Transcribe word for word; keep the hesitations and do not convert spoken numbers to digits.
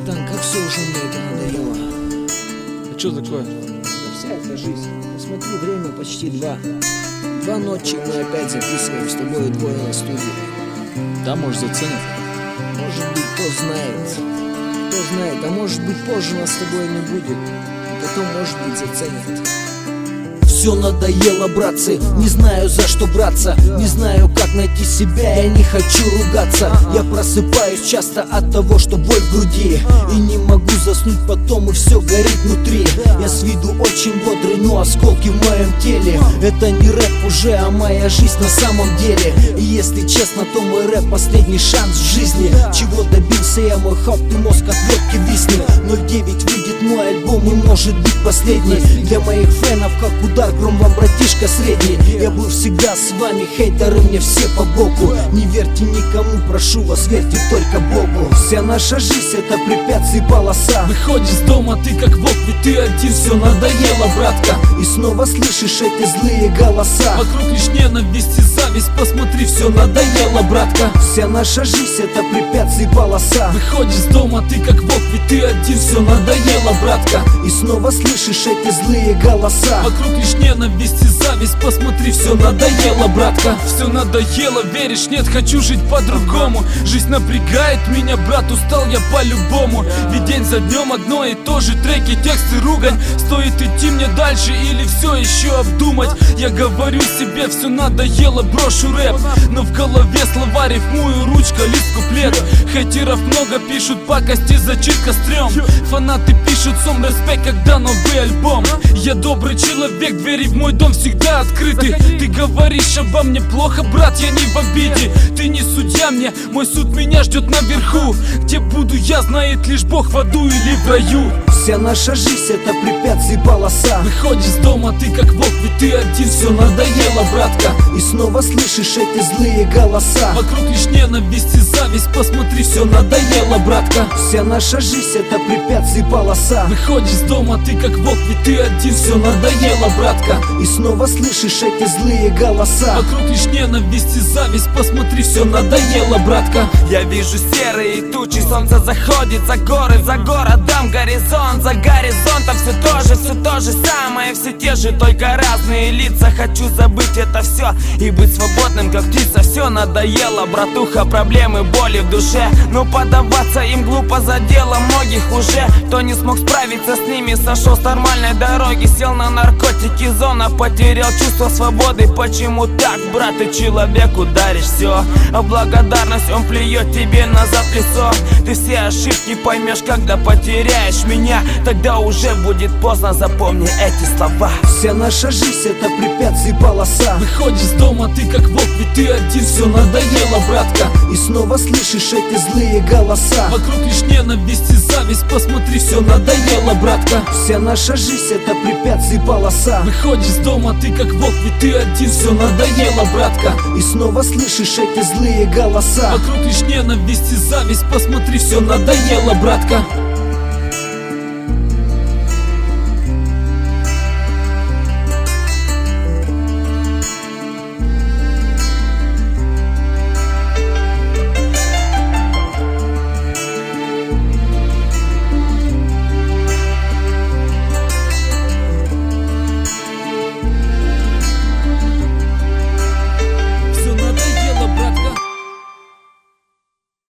братан, как все уже мне это надоело. А что такое? Да вся эта жизнь. Посмотри, время почти два. Два ночи мы опять записываем с тобой двое на студии. Да, может, заценят. Может быть, кто знает. Кто знает, а может быть, позже нас с тобой не будет. Потом, может быть, заценят. Все надоело, братцы, не знаю, за что браться. Не знаю, как найти себя, я не хочу ругаться. Я просыпаюсь часто от того, что боль в груди, и не могу заснуть потом, и все горит внутри. Я с виду очень бодрый, но осколки в моем теле. Это не рэп уже, а моя жизнь на самом деле. И если честно, то мой рэп последний шанс в жизни. Чего добился я, мой хап, ты мозг от водки виснет. ноль девять выйдет мой альбом и может быть последний. Для моих фенов как удар гром, вам братишка средний. Я был всегда с вами, хейтеры мне все по боку. Не верьте никому, прошу вас, верьте только Богу. Вся наша жизнь это препятствий полоса. Выходишь из дома, ты как волк, ведь ты один. Все надоело, братка. И снова слышишь эти злые голоса. Вокруг лишь ненависть и зависть, посмотри, все надоело, братка. Вся наша жизнь это препятствий полоса. Выходишь из дома, ты как волк, ведь ты один. Все надоело, братка. И снова слышишь эти злые голоса. Вокруг лишь ненависть и зависть, посмотри, все надоело, братка. Все надоело, веришь, нет, хочу жить по-другому. Жизнь напрягает меня, брат, устал я по-любому. Ведь день за днем одно и то же, треки, тексты, ругань. Стоит идти мне дальше или все еще обдумать? Я говорю себе, все надоело, брошу рэп. Но в голове слова рифмую, ручка, лист, куплет. Хейтеров много, пишут пакости, зачитка стрём. Фанаты пишут сом респект, когда новый альбом. Я добрый человек, двери в мой дом всегда открыты. Ты говоришь обо мне плохо, брат, я не в обиде. Ты не судья мне, мой суд меня ждет наверху. Где буду я, знает лишь Бог, в аду или в раю. Вся наша жизнь это препятствий полоса. Выходишь из дома, ты как волк, ведь ты один. Все надоело, братка. И снова слышишь эти злые голоса. Вокруг лишь ненависть и зависть, посмотри, все надоело, братка. Вся наша жизнь это препятствий полоса. Выходишь из дома, ты как волк, ведь ты один. Все надоело, братка. И снова слышишь эти злые голоса. Вокруг лишь ненависть и зависть, посмотри, все надоело, братка. Я вижу серые тучи, солнце заходит за горы, за городом горизонт, за горизонтом все то же, все то же самое, все те же, только разные лица. Хочу забыть это все и быть свободным, как птица. Все надоело, братуха, проблемы, боли в душе, но поддаваться им глупо, задело многих уже. Кто не смог справиться с ними, сошел с нормальной дороги, сел на наркотики, зона, потерял чувство свободы. Почему так, брат, ты человеку даришь все, а благодарность он плюет тебе назад в лицо. Ты все ошибки поймешь, когда потеряешь меня, тогда уже будет поздно, запомни эти слова. Вся наша жизнь это препятствий полоса. Выходишь из дома, ты как волк, ведь ты один. Все надоело, братка. И снова слышишь эти злые голоса. Вокруг лишь ненависть и зависть, посмотри, все надоело, братка. Вся наша жизнь это препятствий полоса. Выходишь из дома, ты как волк, ведь ты один. Все надоело, братка. И снова слышишь эти злые голоса. Вокруг лишь ненависть и зависть, посмотри, все надоело, братка.